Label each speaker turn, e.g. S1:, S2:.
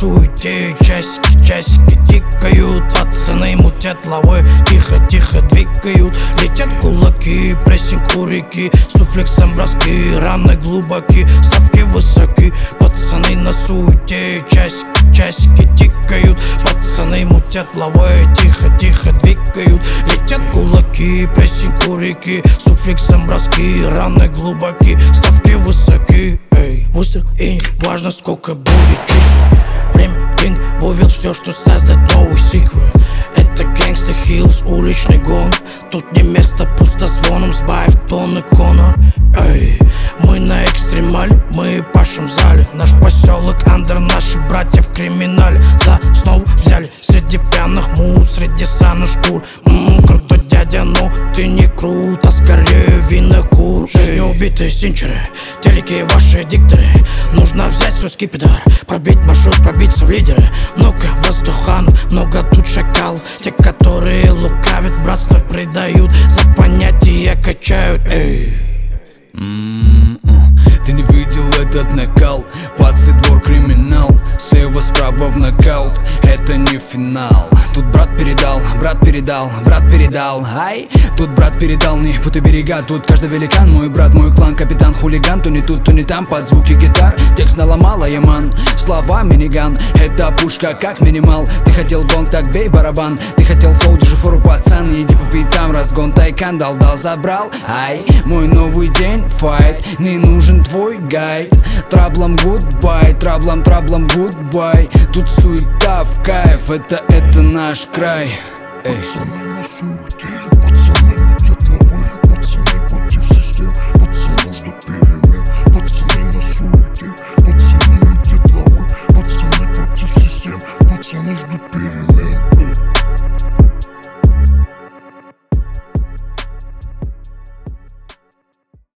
S1: суете, часики тикают, пацаны мутят лавы, тихо двигают. Летят кулаки, прессинг у реки, суфлексом броски, раны глубоки, ставки высоки. Пацаны на суете, часики тикают, пацаны мутят лавы, тихо двигают. Летят кулаки, прессинг у реки, суфлексом броски, раны глубоки, ставки высоки. Эй, выстрел и важно сколько будет чувств. Время денег вывел все, что создать новый сиквел. Это Gangsta Hills, уличный гон. Тут не место пустозвоном, сбавив тон и Конор. Эй, мы на экстремале, мы пашем в зале. Наш поселок андер, наши братья в криминале. За основу взяли среди пьяных мут, среди сраных шкур. Крутой дядя, но ты не крут, а скорее винокур. Жизнью убитые синчеры, телеки ваши дикторы. Нужно взять свой скипидар, пробить маршрут, пробиться в лидеры. Много воздуханов, много тут шакал. Те, которые лукавят, братство предают, за понятия качают. Эй.
S2: Ты не видел этот накал, пацы двор криминал, слева справа в нокаут, это не финал. Тут брат передал, ай. Тут брат передал, не путай берега. Тут каждый великан, мой брат, мой клан, капитан, хулиган. То не тут, то не там, под звуки гитар текст наломала яман, слова миниган. Это пушка как минимал. Ты хотел гонг, так бей барабан. Ты хотел флоу, держи фору, пацан. Иди по битам, разгон, тайкан, дал, забрал. Ай, мой новый день, файт. Не нужен твой гайд. Траблом гудбай, траблом гудбай. Тут суета в кайф, это наш край. Эй.
S3: Пацаны на суете, пацаны мутят лавы, пацаны против систем, пацаны ждут перемен. Пацаны на суете, пацаны мутят лавы, пацаны против систем, пацаны ждут перемен.